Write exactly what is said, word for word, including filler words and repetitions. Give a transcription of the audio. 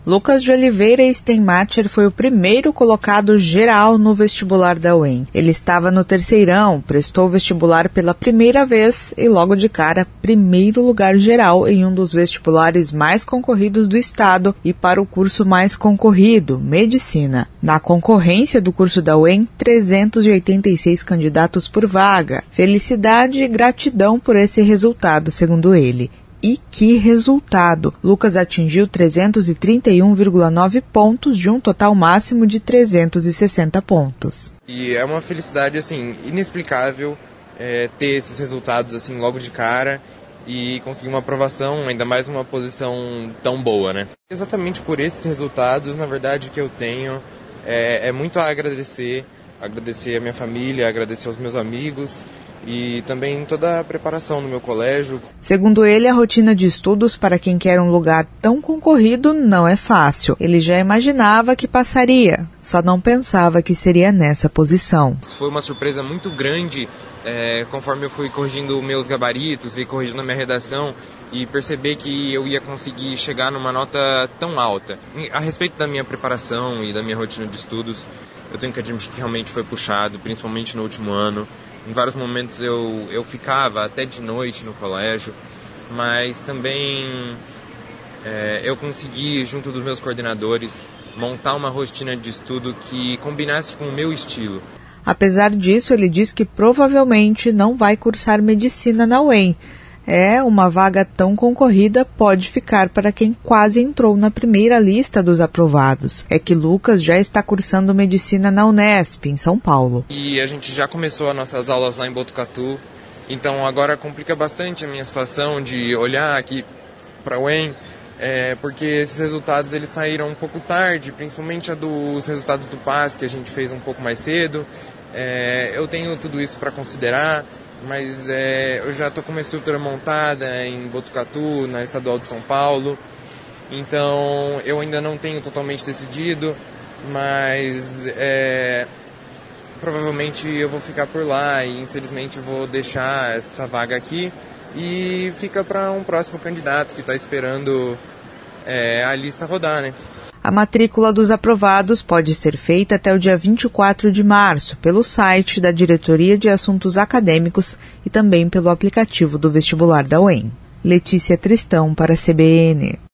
Lucas de Oliveira Steinmacher foi o primeiro colocado geral no vestibular da U E M. Ele estava no terceirão, prestou o vestibular pela primeira vez e logo de cara, primeiro lugar geral em um dos vestibulares mais concorridos do estado e para o curso mais concorrido, Medicina. Na concorrência do curso da U E M, trezentos e oitenta e seis candidatos por vaga. Felicidade e gratidão por esse resultado, segundo ele. E que resultado! Lucas atingiu trezentos e trinta e um vírgula nove pontos de um total máximo de trezentos e sessenta pontos. E é uma felicidade assim inexplicável é, ter esses resultados assim logo de cara e conseguir uma aprovação, ainda mais uma posição tão boa, né? Exatamente por esses resultados, na verdade, que eu tenho é, é muito a agradecer, agradecer a minha família, agradecer aos meus amigos e também toda a preparação no meu colégio. Segundo ele, a rotina de estudos para quem quer um lugar tão concorrido não é fácil. Ele já imaginava que passaria, só não pensava que seria nessa posição. Foi uma surpresa muito grande é, conforme eu fui corrigindo meus gabaritos e corrigindo a minha redação e perceber que eu ia conseguir chegar numa nota tão alta. A respeito da minha preparação e da minha rotina de estudos, eu tenho que admitir que realmente foi puxado, principalmente no último ano. Em vários momentos eu, eu ficava até de noite no colégio, mas também é, eu consegui, junto dos meus coordenadores, montar uma rotina de estudo que combinasse com o meu estilo. Apesar disso, ele diz que provavelmente não vai cursar medicina na U E M. É, uma vaga tão concorrida pode ficar para quem quase entrou na primeira lista dos aprovados. É que Lucas já está cursando medicina na Unesp, em São Paulo. E a gente já começou as nossas aulas lá em Botucatu, então agora complica bastante a minha situação de olhar aqui para a U E M, é, porque esses resultados eles saíram um pouco tarde, principalmente a dos resultados do P A S, que a gente fez um pouco mais cedo. É, eu tenho tudo isso para considerar, mas é, eu já estou com uma estrutura montada em Botucatu, na Estadual de São Paulo, então eu ainda não tenho totalmente decidido, mas é, provavelmente eu vou ficar por lá e infelizmente eu vou deixar essa vaga aqui e fica para um próximo candidato que está esperando é, a lista rodar, né? A matrícula dos aprovados pode ser feita até o dia vinte e quatro de março pelo site da Diretoria de Assuntos Acadêmicos e também pelo aplicativo do vestibular da U E M. Letícia Tristão para a C B N.